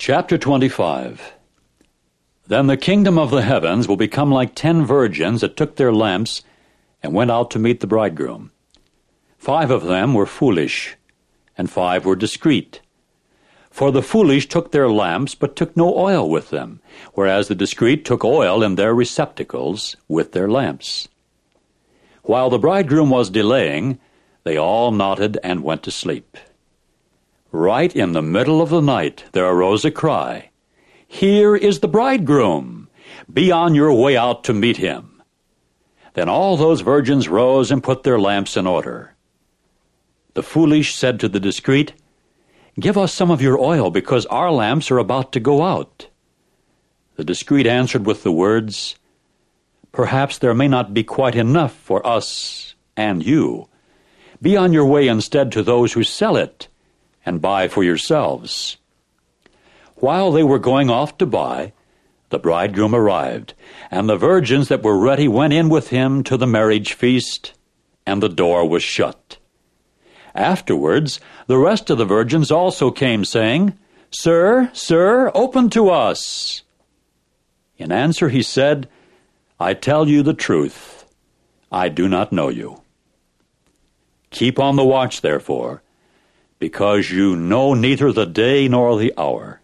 Chapter 25. Then the kingdom of the heavens will become like 10 virgins that took their lamps and went out to meet the bridegroom. 5 of them were foolish, and 5 were discreet. For the foolish took their lamps, but took no oil with them, whereas the discreet took oil in their receptacles with their lamps. While the bridegroom was delaying, they all nodded and went to sleep. Right in the middle of the night there arose a cry, "Here is the bridegroom! Be on your way out to meet him." Then all those virgins rose and put their lamps in order. The foolish said to the discreet, "Give us some of your oil, because our lamps are about to go out." The discreet answered with the words, "Perhaps there may not be quite enough for us and you. Be on your way instead to those who sell it, and buy for yourselves." While they were going off to buy, the bridegroom arrived, and the virgins that were ready went in with him to the marriage feast, and the door was shut. Afterwards, the rest of the virgins also came, saying, "Sir, sir, open to us." In answer he said, "I tell you the truth, I do not know you. Keep on the watch, therefore, because you know neither the day nor the hour.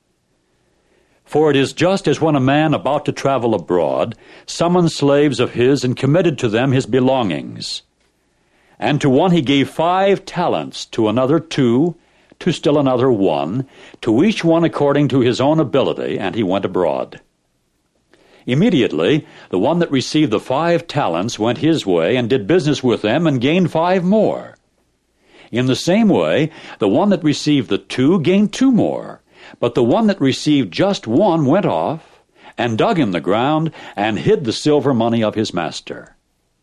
For it is just as when a man about to travel abroad summoned slaves of his and committed to them his belongings. And to one he gave 5 talents, to another 2, to still another 1, to each one according to his own ability, and he went abroad. Immediately the one that received the 5 talents went his way and did business with them and gained 5 more. In the same way, the one that received the 2 gained 2 more, but the one that received just 1 went off and dug in the ground and hid the silver money of his master.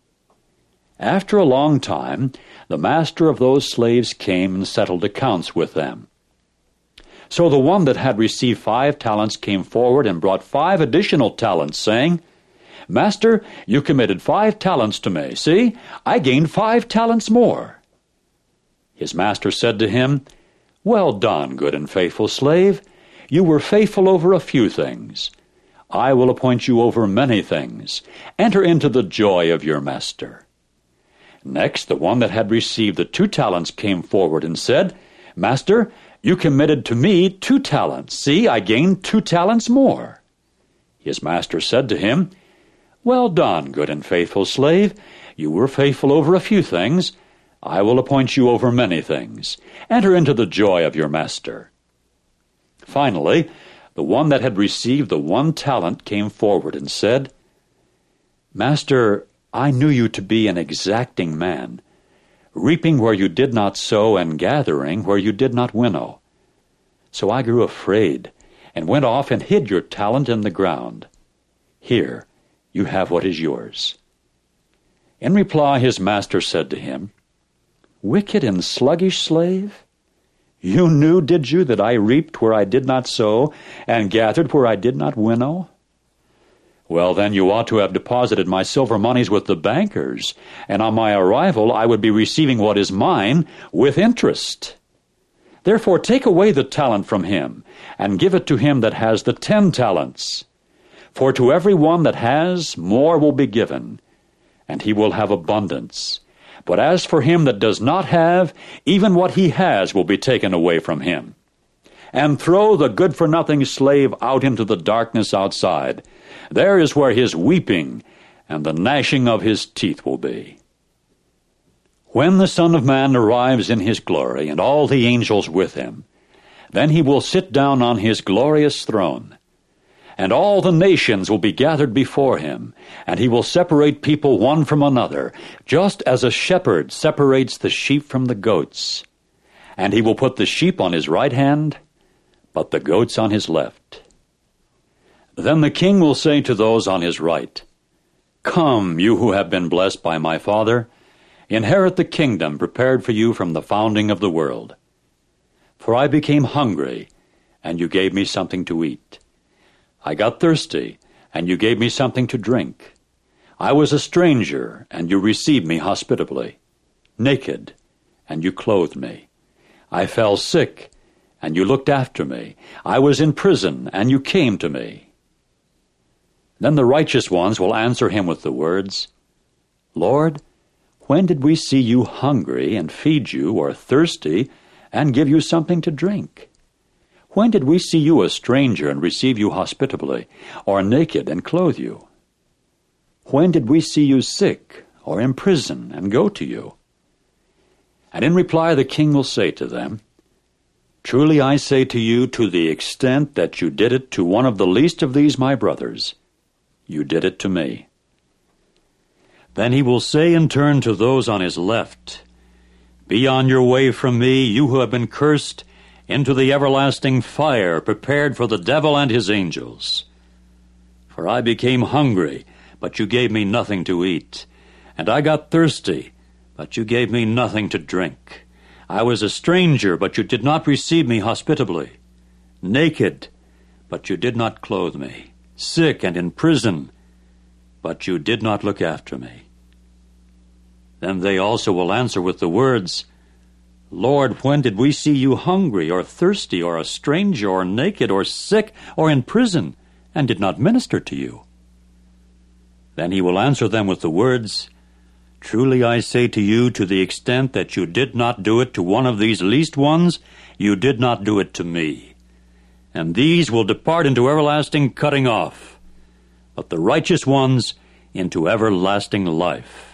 After a long time, the master of those slaves came and settled accounts with them. So the one that had received 5 talents came forward and brought 5 additional talents, saying, "Master, you committed 5 talents to me. See, I gained 5 talents more." His master said to him, "Well done, good and faithful slave. You were faithful over a few things. I will appoint you over many things. Enter into the joy of your master." Next, the one that had received the 2 talents came forward and said, "Master, you committed to me 2 talents. See, I gained 2 talents more." His master said to him, "Well done, good and faithful slave. You were faithful over a few things. I will appoint you over many things. Enter into the joy of your master." Finally, the one that had received the 1 talent came forward and said, "Master, I knew you to be an exacting man, reaping where you did not sow and gathering where you did not winnow. So I grew afraid and went off and hid your talent in the ground. Here, you have what is yours." In reply, his master said to him, "Wicked and sluggish slave, you knew, did you, that I reaped where I did not sow, and gathered where I did not winnow? Well, then you ought to have deposited my silver moneys with the bankers, and on my arrival I would be receiving what is mine with interest. Therefore take away the talent from him, and give it to him that has the 10 talents. For to every one that has, more will be given, and he will have abundance. But as for him that does not have, even what he has will be taken away from him. And throw the good-for-nothing slave out into the darkness outside. There is where his weeping and the gnashing of his teeth will be. When the Son of Man arrives in his glory, and all the angels with him, then he will sit down on his glorious throne. And all the nations will be gathered before him, and he will separate people one from another, just as a shepherd separates the sheep from the goats. And he will put the sheep on his right hand, but the goats on his left. Then the king will say to those on his right, "Come, you who have been blessed by my Father, inherit the kingdom prepared for you from the founding of the world. For I became hungry, and you gave me something to eat. I got thirsty, and you gave me something to drink. I was a stranger, and you received me hospitably. Naked, and you clothed me. I fell sick, and you looked after me. I was in prison, and you came to me. Then the righteous ones will answer him with the words, Lord, when did we see you hungry and feed you, or thirsty and give you something to drink? When did we see you a stranger and receive you hospitably, or naked and clothe you? When did we see you sick or in prison and go to you? And in reply the king will say to them, Truly I say to you, to the extent that you did it to one of the least of these my brothers, you did it to me. Then he will say in turn to those on his left, Be on your way from me, you who have been cursed, into the everlasting fire prepared for the devil and his angels. For I became hungry, but you gave me nothing to eat, and I got thirsty, but you gave me nothing to drink. I was a stranger, but you did not receive me hospitably, naked, but you did not clothe me, sick and in prison, but you did not look after me. Then they also will answer with the words, Lord, when did we see you hungry, or thirsty, or a stranger, or naked, or sick, or in prison, and did not minister to you? Then he will answer them with the words, Truly I say to you, to the extent that you did not do it to one of these least ones, you did not do it to me. And these will depart into everlasting cutting off, but the righteous ones into everlasting life.